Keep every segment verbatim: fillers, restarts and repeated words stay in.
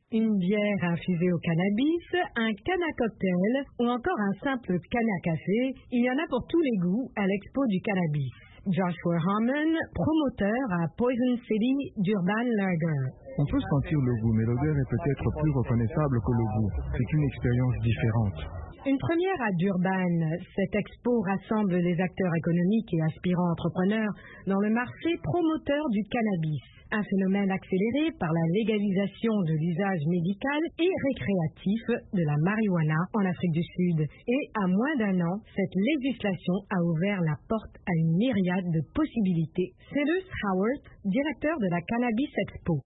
Une bière infusée au cannabis, un canna cocktail ou encore un simple canna café, il y en a pour tous les goûts à l'expo du cannabis. Joshua Harmon, promoteur à Poison City d'Urban Lager. On peut sentir le goût, mais l'odeur est peut-être plus reconnaissable que le goût. C'est une expérience différente. Une première à Durban, cette expo rassemble les acteurs économiques et aspirants entrepreneurs dans le marché promoteur du cannabis. Un phénomène accéléré par la légalisation de l'usage médical et récréatif de la marijuana en Afrique du Sud. Et à moins d'un an, cette législation a ouvert la porte à une myriade de possibilités. Cyrus Howard, directeur de la Cannabis Expo.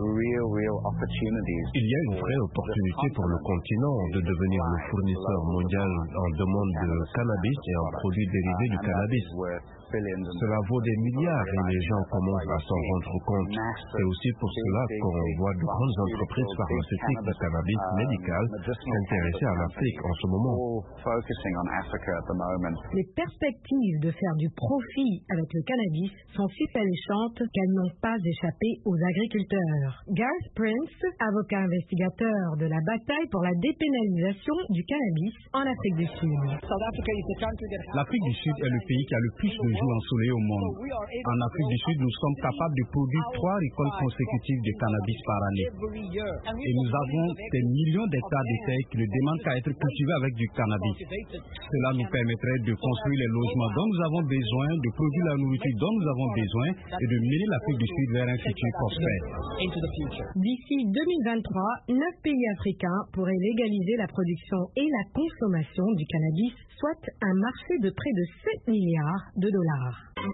Il y a une vraie opportunité pour le continent de devenir le fournisseur mondial en demande de cannabis et en produits dérivés du cannabis. Cela vaut des milliards et les gens commencent à s'en rendre compte. C'est aussi pour cela qu'on voit de grandes entreprises pharmaceutiques de cannabis médical s'intéresser à l'Afrique en ce moment. Les perspectives de faire du profit avec le cannabis sont si alléchantes qu'elles n'ont pas échappé aux agriculteurs. Garth Prince, avocat investigateur de la bataille pour la dépénalisation du cannabis en Afrique du Sud. L'Afrique du Sud est le pays qui a le plus de jours ensoleillés au monde. En Afrique du Sud, nous sommes capables de produire trois récoltes consécutives de cannabis par année. Et nous avons des millions d'hectares de terres qui ne demandent qu'à être cultivés avec du cannabis. Cela nous permettrait de construire les logements dont nous avons besoin, de produire la nourriture dont nous avons besoin et de mener l'Afrique du Sud vers un futur prospère. D'ici deux mille vingt-trois, neuf pays africains pourraient légaliser la production et la consommation du cannabis, soit un marché de près de sept milliards de dollars.